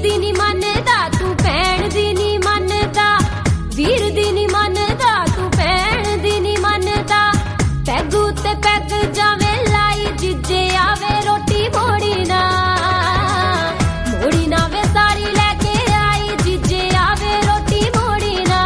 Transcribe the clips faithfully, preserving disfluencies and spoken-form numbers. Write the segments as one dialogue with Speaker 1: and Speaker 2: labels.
Speaker 1: ਦੀ ਨੀ ਮੰਨਦਾ ਤੂੰ ਭੈਣ ਦੀ ਨੀ ਮੰਨਦਾ, ਵੀਰ ਦੀ ਨੀ ਮੰਨਦਾ ਤੂੰ ਭੈਣ ਦੀ ਨੀ ਮੰਨਦਾ। ਪੈਗ ਉੱਤੇ ਪੈਗ ਜਾਵੇਂ ਲਾਈ ਜਿੱਜੇ ਆਵੇ ਰੋਟੀ ਮੋੜੀ ਨਾ, ਮੋੜੀ ਨਾ ਵੇ ਸਾੜੀ ਲੈ ਕੇ ਆਈ ਜਿੱਜੇ ਆਵੇ ਰੋਟੀ ਮੋੜੀ ਨਾ,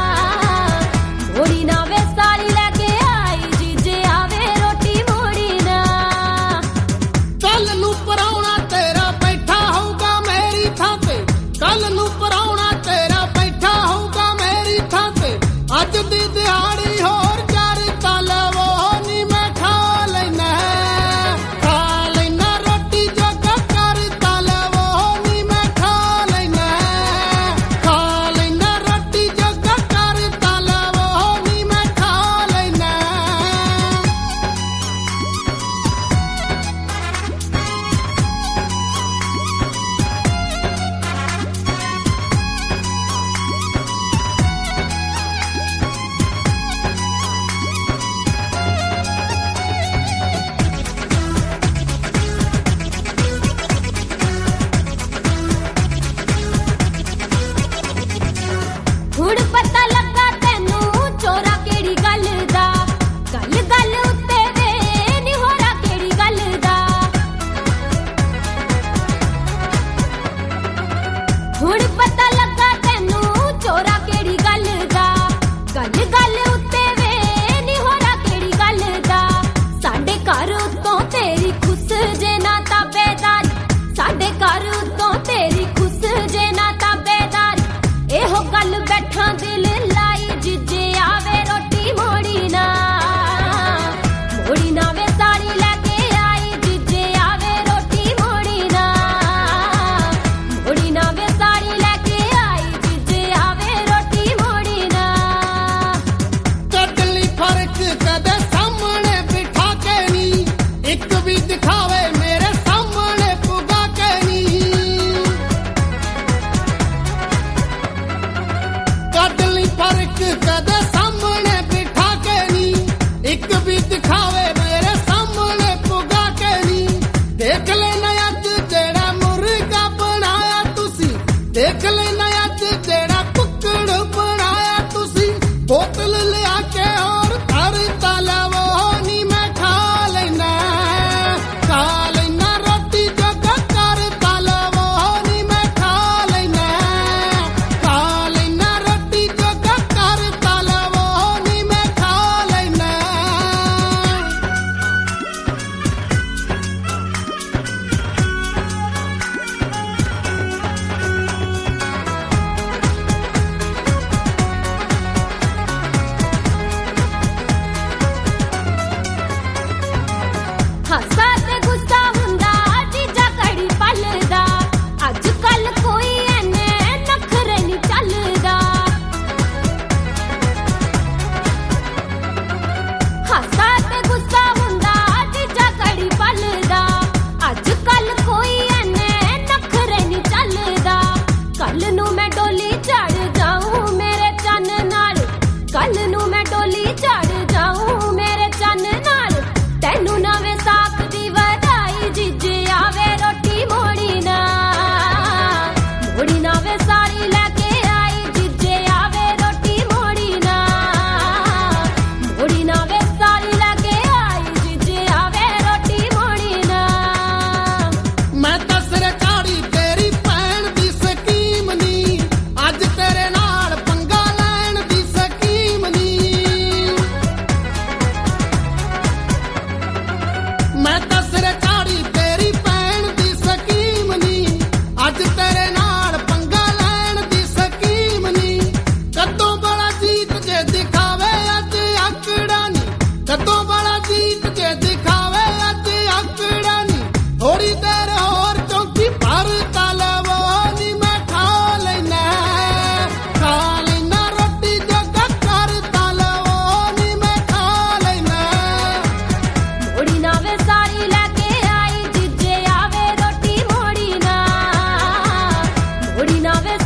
Speaker 1: ਮੋੜੀ ਨਾ ਵੇ ਸਾੜੀ ਲੈ ਕੇ ਆਈ ਜਿੱਜੇ ਆਵੇ ਰੋਟੀ ਮੋੜੀ ਨਾ।
Speaker 2: ਕੱਲ ਨੂੰ ਪਰਾਉਣਾ ਤੇਰਾ ਬੈਠਾ ਹੋਊਗਾ ਮੇਰੀ ਥਾਂ ਤੇ, ਕੱਲ ਨੂੰ ਪਰਾਉਣਾ ਤੇਰਾ ਬੈਠਾ ਹੋਊਗਾ ਮੇਰੀ ਥਾਂ ਤੇ। ਅੱਜ ਦੀ ਦਿਹਾੜੀ ਹੋਰ ਚਾਰ ਤਾਂ ਲਵੋ ਨੀ ਮੈਂ ਖਾ ਲੈਣਾ, ਖਾ ਲੈਣਾ ਰੋਟੀ ਜੋਗਾ ਕਰ ਤਾਂ ਲਵੋ ਨੀ ਮੈਂ ਖਾ ਲੈਣਾ, ਖਾ ਲੈਣਾ ਰੋਟੀ ਜੋਗਾ ਕਰ ਤਾਂ ਲਵੋ ਨੀ ਮੈਂ ਖਾ ਲੈਣਾ।
Speaker 1: ਹੁਣ ਪਤਾ ਲੱਗਾ ਤੈਨੂੰ ਚੋਰਾ ਕਿਹੜੀ ਗੱਲ ਦਾ, ਗੱਲ ਗੱਲ ਉੱਤੇ ਵੇ ਨੀ ਹੋਰਾ ਕਿਹੜੀ ਗੱਲ ਦਾ। ਹੁਣ ਪਤਾ ਲੱਗਾ ਤੈਨੂੰ ਚੋਰਾ ਕਿਹੜੀ ਗੱਲ ਦਾ, ਗੱਲ ਗੱਲ ਉੱਤੇ ਵੇ ਨੀ ਹੋਰਾ ਕਿਹੜੀ ਗੱਲ ਦਾ। ਸਾਡੇ ਘਰ ਉੱਤੋਂ ਤੇਰੀ ਖੁਸ ਜੇ ਨਾ ਤਾਬੇਦਾਰ, ਸਾਡੇ ਘਰ ਉੱਤੋਂ ਤੇਰੀ ਖੁਸ ਜੇ ਨਾ ਤਾਬੇਦਾਰ। ਇਹੋ ਗੱਲ ਬੈਠਾ ਦਿਲ ਲਾਈ ਜਿੱਜੇ ਆਵੇ ਰੋਟੀ ਮੋੜੀ ਨਾ, ਮੋੜੀ ਨਾ ਵੇ ਸਾੜੀ ਲੈ ਕੇ ਆਈ ਜਿੱਜੇ ਆਵੇ ਰੋਟੀ ਮੋੜੀ ਨਾ, ਮੋੜੀ ਨਾ ਵੇ ਸਾੜੀ ਲੈ ਕੇ ਆਈ ਜਿੱਜੇ ਆਵੇ ਰੋਟੀ ਮੋੜੀ ਨਾ।
Speaker 2: ਕੱਢ ਲਈ ਫਰਕ ਕਦੇ ਸਾਹਮਣੇ ਬਿਠਾ ਕੇ ਨੀ, ਇੱਕ ਵੀ ਦਿਖਾਵੇ ਮੇਰੇ ਸਾਹਮਣੇ ਪੁਗਾ ਕੇ ਨੀ। ਕੱਢ ਲਈ ਫਰਕ ਕਦੇ ਸਾਹਮਣੇ ਬਿਠਾ ਕੇ ਨੀ, ਇੱਕ ਵੀ ਦਿਖਾਵੇ ਮੇਰੇ ਸਾਹਮਣੇ ਪੁਗਾ ਕੇ ਨੀ। ਦੇਖ ਲੈਣਾ ਅੱਜ ਜਿਹੜਾ ਮੁਰਗਾ ਬਣਾਇਆ ਤੁਸੀਂ, ਦੇਖ ਲੈਣਾ ਅੱਜ ਜਿਹੜਾ ਕੁੱਕੜ ਬਣਾਇਆ ਤੁਸੀਂ। ਬੋਤਲ ਲਿਆ ਕੇ ਹੋਰ ਧਰ ਤਾਂ ਲਵੋ ਨੀ ਮੈਂ ਖਾ ਲੈਣਾ, ਖਾ ਲੈਣਾ ਰੋਟੀ ਜੋਗਾ ਕਰ ਤਾਂ ਲਵੋ ਨੀ ਮੈਂ ਖਾ ਲੈਣਾ, ਖਾ ਲੈਣਾ ਰੋਟੀ ਜੋਗਾ ਕਰ ਤਾਂ ਲਵੋ ਨੀ ਮੈਂ ਖਾ ਲੈਣਾ।
Speaker 1: ਹਾਸਾ ਤੇ ਗੁੱਸਾ ਹੁੰਦਾ ਜੀਜਾ ਘੜੀ ਪਲਦਾ, ਅੱਜ ਕੱਲ ਕੋਈ ਐਨੇ ਨਖਰੇ ਨੀ ਚੱਲਦਾ। ਹਾਸਾ ਤੇ ਗੁੱਸਾ ਹੁੰਦਾ ਜੀਜਾ ਘੜੀ ਪਲਦਾ, ਅੱਜ ਕੱਲ ਕੋਈ ਐਨੇ ਨਖਰੇ ਨੀ ਚੱਲਦਾ। ਕੱਲ ਨੂੰ ਮੈਂ ਡੋਲੀ ਚੜ ਜਾਊਂ ਮੇਰੇ ਚੰਨ ਨਾਲ, ਕੱਲ ਨੂੰ ਮੈਂ ਡੋਲੀ ਚੜ ਜਾਊਂ ਮੇਰੇ ਚੰਨ ਨਾਲ। ਤੈਨੂੰ ਨਵੇਂ ਸਾਕ ਦੀ ਵਧਾਈ ਜਿੱਜੇ ਆਵੇ ਰੋਟੀ ਮੋੜੀ ਨਾ, ਮੋੜੀ ਨਾ ਵੇ ਸਾੜੀ ਲੈ ਕੇ ਆਈ ਜਿੱਜੇ ਆਵੇ ਰੋਟੀ ਮੋੜੀ ਨਾ, ਮੋੜੀ ਨਾ ਵੇ ਸਾੜੀ ਲੈ ਕੇ ਆਈ ਜਿੱਜੇ ਆਵੇ ਰੋਟੀ ਮੋੜੀ ਨਾ।
Speaker 2: ਮੈਂ ਤਾਂ ਸਿਰ ਚਾੜੀ ਤੇਰੀ ਭੈਣ ਦੀ ਸਕੀਮ ਨੀ, ਅੱਜ ਤੇਰੇ ਨਾਲ ਪੰਗਾ ਲੈਣ ਦੀ ਸਕੀਮ ਨੀ। ਮੈਂ ਤਾਂ ਸਿਰ ਚਾੜੀ ਤੇਰੀ ਭੈਣ ਦੀ ਸਕੀਮ ਨੀ, ਅੱਜ ਤੇਰੇ ਨਾਲ ਪੰਗਾ ਲੈਣ ਦੀ ਸਕੀਮ ਨੀ। ਕਦੋਂ ਬੜਾ ਜੀਤ ਜੇ ਦਿਖਾਵੇ ਅੱਜ ਆਕੜਾ ਨੀ, ਕਦੋਂ ਬੜਾ ਜੀਤ ਜੇ ਦਿਖਾਵੇ ਅੱਜ ਆਕੜਾ ਨੀ। ਥੋੜੀ ਦੇਰ ਹੋਰ ਚੌਂਕੀ ਭਰ ਤਾਂ ਲਵੋ ਨੀ ਮੈਂ ਖਾ ਲੈਣਾ, ਖਾ ਲੈਣਾ ਰੋਟੀ ਜੋਗਾ ਕਰ ਤਾਂ ਲਵੋ ਨੀ ਮੈਂ ਖਾ ਲੈਣਾ।
Speaker 1: ਮੋੜੀ ਨਾ ਵੇ ਸਾੜੀ ਲੈ ਕੇ ਆਈ ਜਿੱਜੇ ਆਵੇ ਰੋਟੀ ਮੋੜੀ ਨਾ, ਮੋੜੀ ਨਾ ਵੇ